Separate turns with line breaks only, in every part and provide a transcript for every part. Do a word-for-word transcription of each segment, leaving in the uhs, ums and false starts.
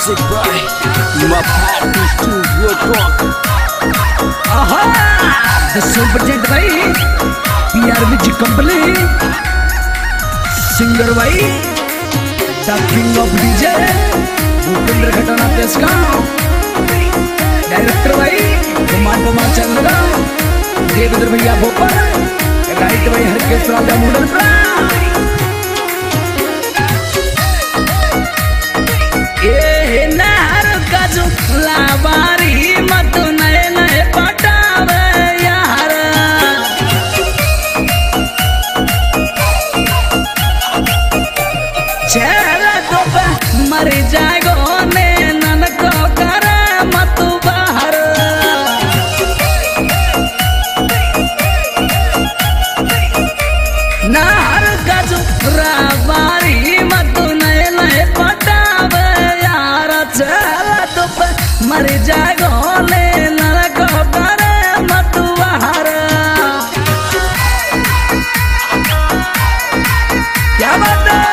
Music by Mapati Studio Talk.
Aha! The super jet by P R V G Company. Singer by the King of D J Bhupendra Khatana Teska. Director by Kumar Kumar Chandra. Devendra Bhaiya Bhopal. Right by Harkesh Raja Mudalpura. ये नहर का जो लावारी मत नए नए पटावे यार चेहरा तो पे मर जाएगो ने नन को करे मत बाहर नहर का जो लावारी मत नए नए पटावे मर जाएगो ले नरक करे मत बाहर क्या बात है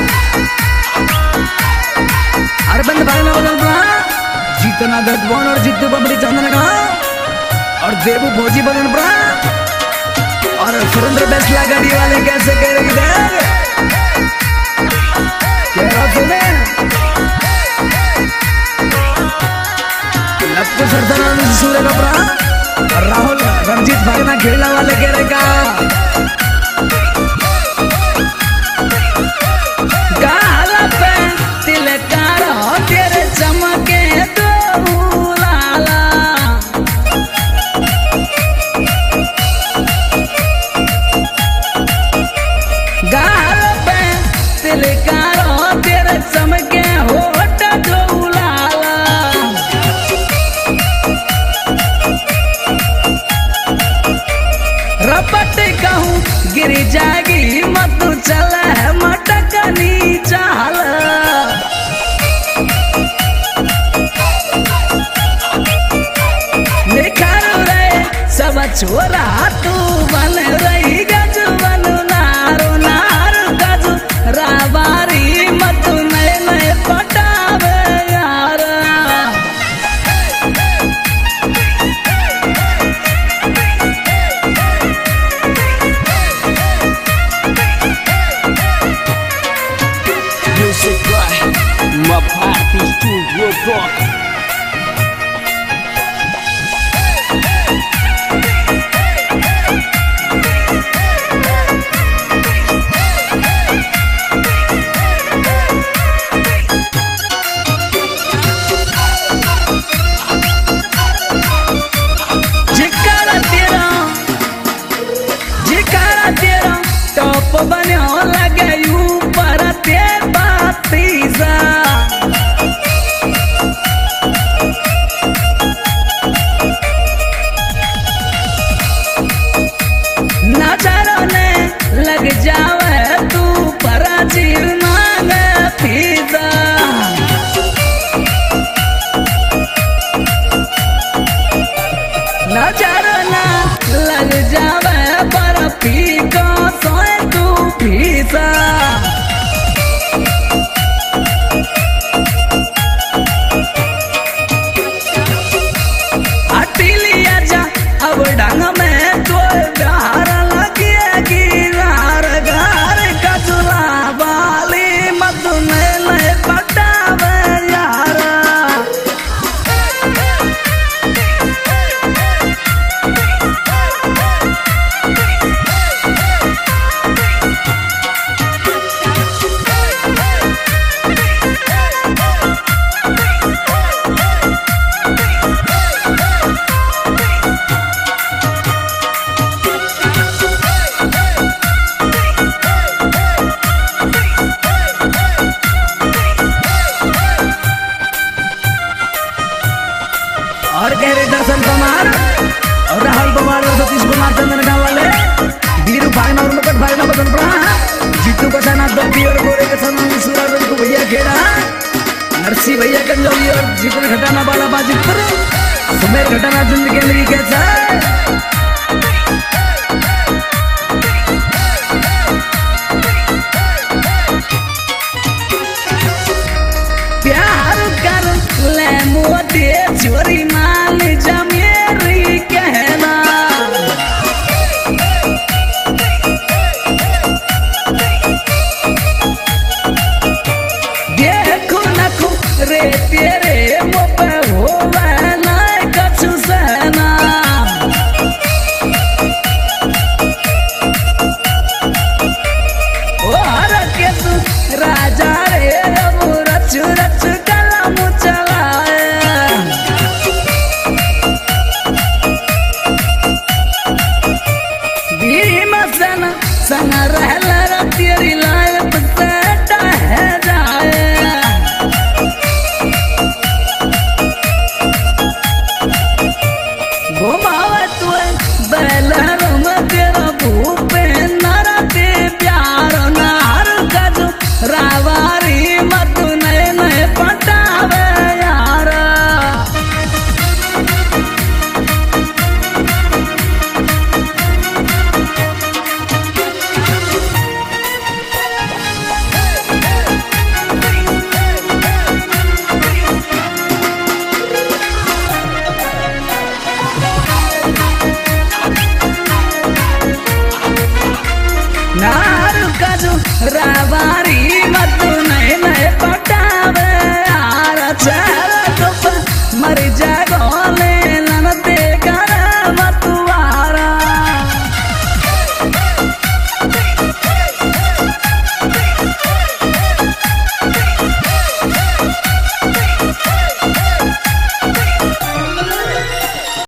अरे बंद भाई ना बदल रहा जीतना दत्तवन और जीतू बबली चंदन का और देवू भोजी बदल रहा और सुरेंद्र बेसला गाड़ी वाले कैसे करेंगे क्या सुने लक्ष्य सरदार सूर्य कपड़ा राहुल रंजीत भाई ना खेलने वाले करेगा गाला पे तिलकार तेरे चमके दो लाला गाला पे तिलकार तेरे चमके होठ दो लाला रपट कहूँ गिर जाएगी मत चल मटकनी चाल निखार रहे सब छोरा तू बन रही गजबन नारो नार गज राबारी मत नए नए पटावे यार
Music by Mapati Studio Talk.
जिकारा तेरा जिकारा तेरा टॉप बनो लगे ऊपर ते बातीजा नजरों ने लग जावे तू पर जीव मांगे फीजा नजरों ने लग जावे पर फीका सोए तू फीसा अटिलिया जा अब डांग में तो प्यार लगेगी नार घर कचरा वाली मत नए नए पटावे यार और कह रहे दर्शन कुमार और राहुल कुमार और सतीश कुमार चंदन गाँव वाले वीरू भाई और मुकुट भाई ना बदन पड़ा जीतू का साना दत्ती और गोरे के साना सूरज को भैया खेड़ा नरसी भैया कंजौली और जीतन घटाना वाला बाजीपुर सुमेर घटाना जिंद केंद्री कैसा प्यार कर रावारी मत नए नए पटावे यार नारू काजू रावारी मत